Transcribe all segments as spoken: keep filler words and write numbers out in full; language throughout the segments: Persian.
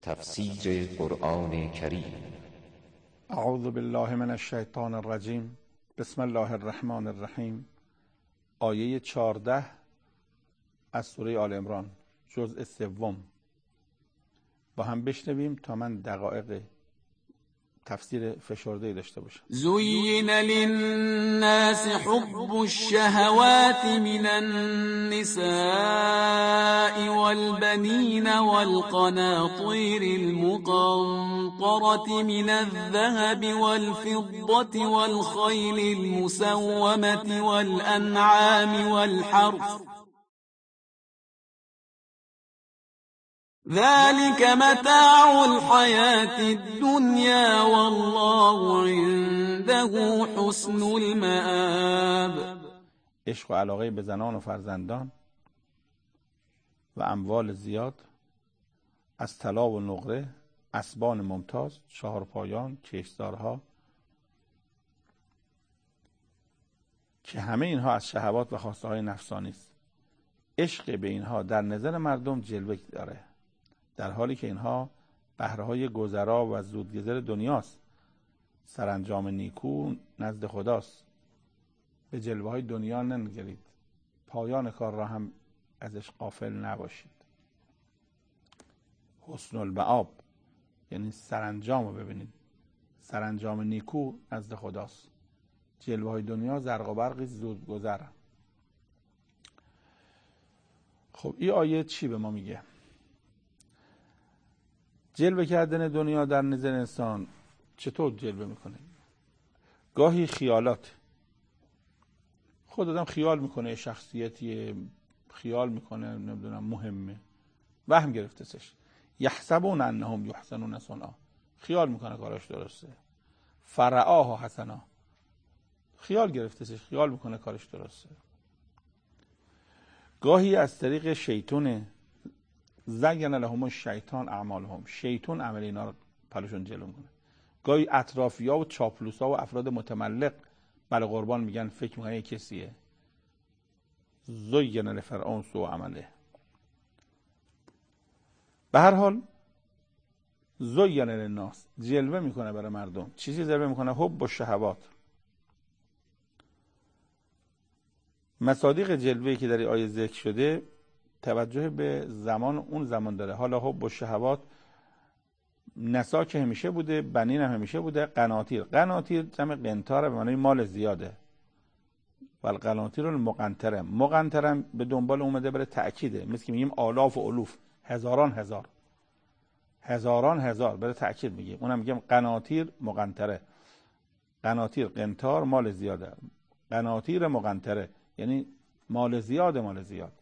تفسیر قرآن کریم. اعوذ بالله من الشیطان الرجیم. بسم الله الرحمن الرحیم. آیه چهارده از سوره آل عمران، جزء سوم. با هم بشنویم تا من دقایق تفسیر فشرده داشته باشم. زین للناس حب الشهوات من النساء والبنین والقناطیر المقنطرة من الذهب والفضة والخيل المسومة والأنعام والحرث ذلك متاع الحياة الدنيا والله عنده حسن المآب. عشق و علاقه به زنان و فرزندان و اموال زیاد از طلا و نقره، اسبان ممتاز، چهارپایان، کشتزارها، که همه اینها از شهوات و خواسته های نفسانی است. عشق به اینها در نظر مردم جلوه داره، در حالی که اینها بهره‌های گذرا و زودگذر دنیاست. سرانجام نیکو نزد خداست. به جلوه‌های دنیا ننگرید، پایان کار را هم ازش غافل نباشید. حسن المآب یعنی سرانجام رو ببینید. سرانجام نیکو نزد خداست. جلوه‌های دنیا زرق و برقی زودگذر. خب این آیه چی به ما میگه؟ جلوه کردن دنیا در نظر انسان چطور جلوه میکنه؟ گاهی خیالات، خود آدم خیال میکنه شخصیتی، خیال میکنه نمیدونم مهمه، وهم گرفته سش. یحسبون انهم یحسنون صنعا، خیال میکنه کاراش درسته. فرعاها حسنا، خیال گرفته سش، خیال میکنه کارش درسته. گاهی از طریق شیطونه، زین لهم الشیطان اعمالهم، شیطان عمل اینا رو پلوشون جلو میکنه. گاهی اطرافیا و چاپلوسا و افراد متملق بله قربان میگن، فکر میکنن یک کسیه. زین لفرعون سوء عمله. به هر حال زین للناس، جلوه میکنه برای مردم. چیزی جلوه میکنه؟ حب و شهوات. مصادیق جلوه‌ای که در این آیه ذکر شده توجه به زمان اون زمان داره. حالا حب و شهوات نسا که همیشه بوده، بنین هم همیشه بوده. قناطیر، قناطیر جمع قنطاره به معنی مال زیاده. و القناطیر المقنطره، مقنطره به دنبال اومده برای تأکیده، مثل که میگیم آلاف و الوف، هزاران هزار، هزاران هزار برای تأکید میگیم. اونم میگیم قناطیر مقنطره. قناطیر قنطار مال زیاده، قناطیر مقنطره یعنی مال زیاد، مال زیاد.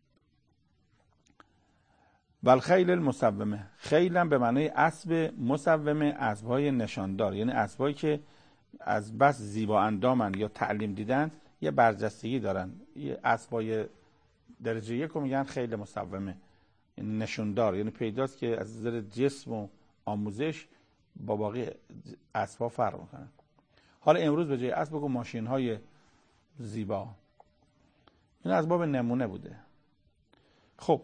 والخیل المسومه، خیل هم به معنی اسب، مسومه اسبهای نشاندار، یعنی اسبایی که از بس زیبا اندامن یا تعلیم دیدن یه برجستگی دارن. یه اسبای درجه یک رو میگن خیل مسومه، یعنی نشاندار، یعنی پیداست که از نظر جسم و آموزش با باقی اسبا فرق میکنن. حالا امروز به جای اسب بگو ماشین های زیبا. این از باب نمونه بوده. خب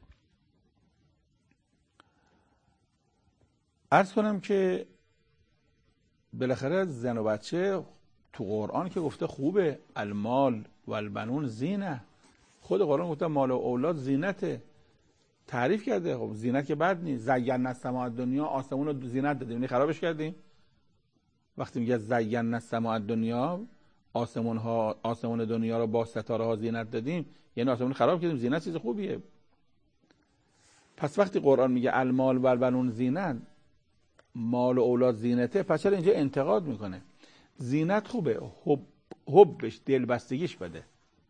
عرض کنم که بالاخره زن و بچه تو قرآن که گفته خوبه، المال و البنون زینه. خود قرآن گفته مال و اولاد زینته، تعریف کرده. خب زینت که بد نیست. زینا السماء الدنیا، آسمون رو زینت دادیم، یعنی خرابش کردیم. وقتی میگه زینا السماء الدنیا، آسمون ها، آسمون دنیا رو با ستاره ها زینت دادیم، یعنی آسمون خراب کردیم. زینت چیز خوبیه. پس وقتی قرآن میگه المال و البنون زینت، مال و اولاد زینته، پس چرا اینجا انتقاد میکنه؟ زینت خوبه، حب، حبش، دلبستگیش بده.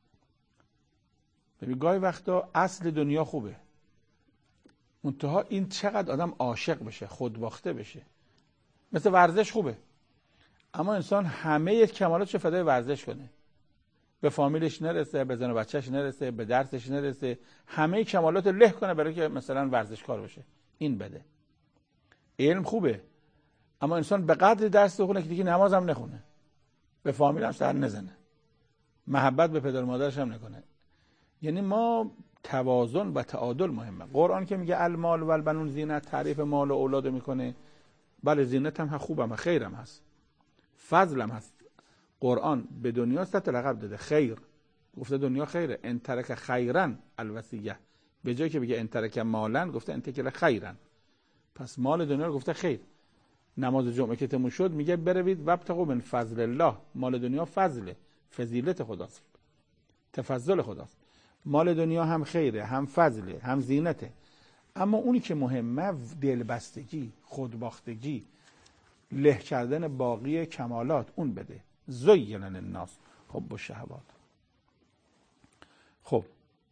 ببین گاهی وقتا اصل دنیا خوبه، منتها این چقدر آدم عاشق بشه، خودباخته بشه. مثل ورزش خوبه، اما انسان همه کمالاتش فدای ورزش کنه، به فامیلش نرسه، به زن و بچهش نرسه، به درسش نرسه، همه کمالات له کنه برای که مثلا ورزشکار بشه. این بده. علم خوبه، اما انسان به قدر درس بخونه که دیگه نماز هم نخونه، به فامیل هم سر نزنه، محبت به پدر مادرش هم نکنه. یعنی ما توازن و تعادل مهمه. قرآن که میگه المال و البنون زینت، تعریف مال و اولاد میکنه. بله زینت هم خوبم، خیرم هست، فضلم هست. قرآن به دنیا ست لقب داده، خیر گفته دنیا خیره. ان ترک خیرن الوصیه، به جایی که بگه ان ترک مالن گفته ان ترک خیرن، پس مال دنیا رو گفته خیر. نماز جمعه که تموم شد میگه بروید وابتغوا من فضل الله، مال دنیا فضله، فضیلت خداست، تفضل خداست. مال دنیا هم خیره، هم فضله، هم زینته. اما اونی که مهمه دلبستگی، خودباختگی، له کردن باقی کمالات، اون بده. زین للناس حب الشهوات. خب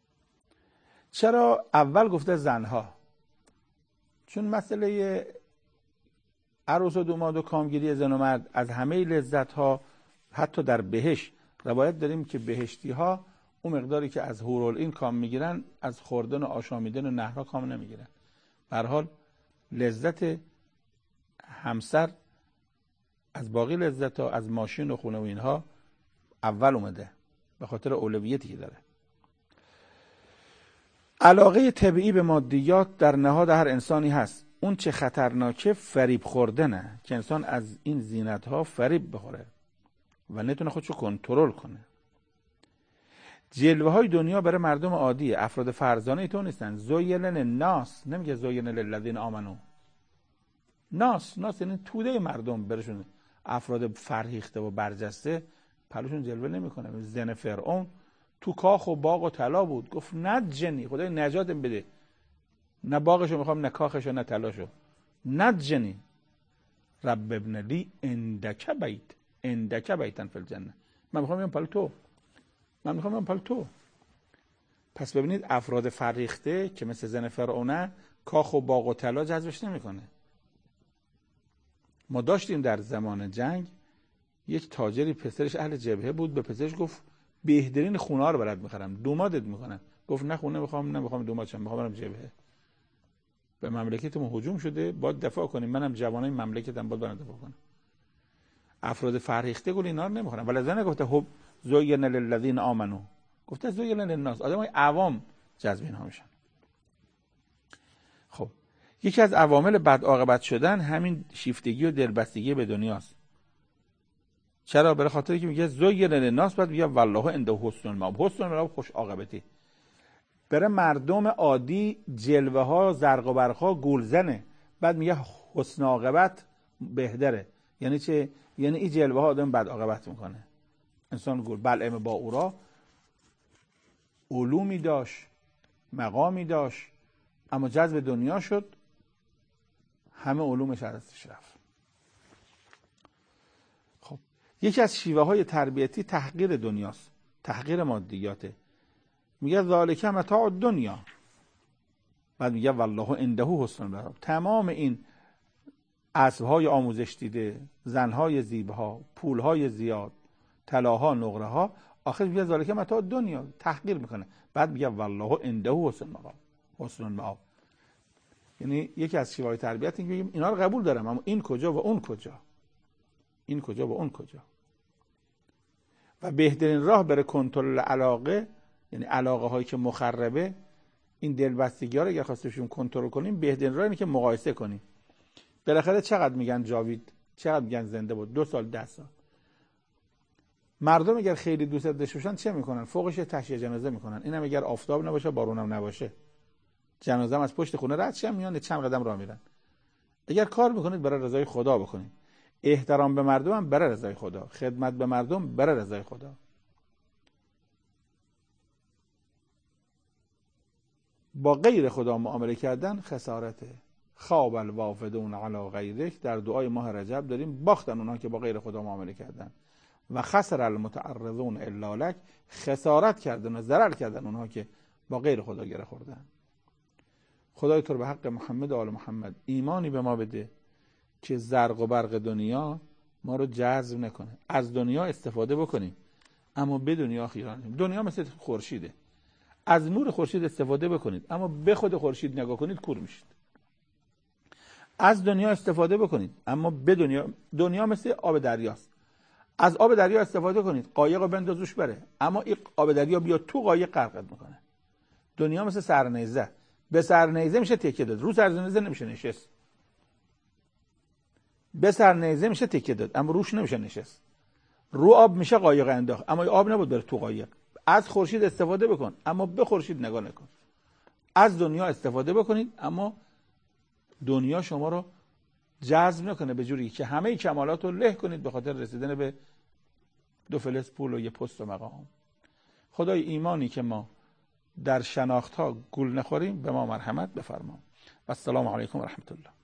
چرا اول گفته زنها؟ چون مسئله عروس و دوماد و کامگیری زن و مرد از همه لذت ها، حتی در بهشت روایت داریم که بهشتی ها اون مقداری که از حورالعین کام میگیرن از خوردن و آشامیدن و نهرها کام نمیگیرن. به هر حال لذت همسر از باقی لذت ها، از ماشین و خونه و اینها اول اومده به خاطر اولویتی که داره. علاقه طبیعی به مادیات در نهاد هر انسانی هست. اون چه خطرناکه فریب خوردنه، که انسان از این زینت ها فریب بخوره و نتونه خودشو کنترل کنه. جلوه های دنیا برای مردم عادیه، افراد فرزانه تو نیستن. زوین للناس، نمیگه زوین للذین آمنو. ناس، ناس یعنی توده مردم برشون، افراد فرهیخته و برجسته پلوشون جلوه نمیکنه. زن فرعون تو کاخ و باغ و طلا بود، گفت نجنی، خدای نجاتم بده، نه باغشو میخوام نه کاخشو نه طلاشو، نجنی رب ابن لی عندک بیت، عندک بیتن فی الجنه، من میخوام بیام پلو تو، من میخوام بیام پلو تو. پس ببینید افراد فرهیخته که مثل زن فرعونه کاخ و باغ و طلا جذبش نمیکنه. ما داشتیم در زمان جنگ یک تاجری پسرش اهل جبهه بود، به پسرش گفت بهترین خونه ها رو برات میخرم، دومادت میکنم. گفت نه خونه میخوام، نه میخوام دومادشم، میخوام برم جبهه. به مملکتمون هجوم شده، باید دفاع کنیم، منم جوانای مملکتم باید برام دفاع کنم. افراد فرهیخته گل اینا رو نمیخورن. ولی زن گفته خب زوین للذین آمنو، گفته زوین للناس، آدمای عوام جذب اینها میشن. خب یکی از عوامل بد عاقبت شدن همین شیفتگی و دلبستگی به دنیاست. چرا؟ برای خاطری که میگه زوین للناس، بعد میگه والله عنده حسن المآب، حسن المآب خوش عاقبتی. برای مردم عادی جلوه ها زرق و برق ها گولزنه، بعد میگه حسن عاقبت بهتره. یعنی چه؟ یعنی این جلوه ها آدم بد عاقبت میکنه. انسان گول بلعم با اورا علومی داشت، مقامی داشت، اما جذب دنیا شد، همه علومش از دستش رفت. خب یکی از شیوه های تربیتی تحقیر دنیاست، تحقیر مادیاته. میگه ذالک متاع الدنیا، بعد میگه والله عنده حسن المآب. تمام این اسبهای آموزش دیده، زنهای زیبها، پولهای زیاد، طلاها، نقره ها، آخر میگه ذالک متاع الدنیا، تحقیر میکنه. بعد میگه والله عنده حسن المآب، حسن المآب. یعنی یکی از شیوه‌های تربیت اینه که میگیم اینا رو قبول دارم، اما این کجا و اون کجا، این کجا و اون کجا. و بهترین راه برای کنترل علاقه، یعنی علاقه هایی که مخربه، این دلبستگی ها رو اگر خواستیم کنترل کنیم، بهترین راه اینه که مقایسه کنیم. بالاخره چقدر میگن جاوید، چقدر میگن زنده بود، دو سال ده سال. مردم اگر خیلی دوست داشته باشن چه میکنن؟ فوقش تشییع جنازه میکنن. اینم اگر آفتاب نباشه، بارونم نباشه، جنازه هم از پشت خونه رد شه، میان چند قدم راه میرن. اگر کار میکنید برای رضای خدا بکنید. احترام به مردم هم برای رضای خدا، خدمت به مردم برای رضای خدا. با غیر خدا معامله کردن خسارته. خواب الوافدون علی غیرک، در دعای ماه رجب داریم باختن اونها که با غیر خدا معامله کردن. و خسر المتعرضون الا لک، خسارت کردن و ضرر کردن اونها که با غیر خدا گره خوردن. خدای تو رو به حق محمد و آل محمد ایمانی به ما بده که زرق و برق دنیا ما رو جذب نکنه. از دنیا استفاده بکنیم اما به دنیا خیانت نکنیم. دنیا مثل خورشیده، از نور خورشید استفاده بکنید اما به خود خورشید نگاه کنید، کور میشید. از دنیا استفاده بکنید اما به دنیا، دنیا مثل آب دریاست، از آب دریا استفاده کنید، قایق رو بندازوش بره، اما این آب دریا بیا تو قایق غرقت میکنه. دنیا مثل سرنیزه، به سرنیزه میشه تکیه داد، رو سرنیزه نمیشه نشست. به سرنیزه میشه تکیه داد اما روش نمیشه نشست. رو آب میشه قایق انداخت اما آب نبود بره تو قایق. از خورشید استفاده بکن اما به خورشید نگاه نکن. از دنیا استفاده بکنید اما دنیا شما رو جذب نکنه به جوری که همه کمالات رو له کنید به خاطر رسیدن به دو فلس پول و یه پست و مقام. خدای ایمانی که ما در شناخت ها گول نخوریم به ما مرحمت بفرما. و السلام علیکم و رحمت الله.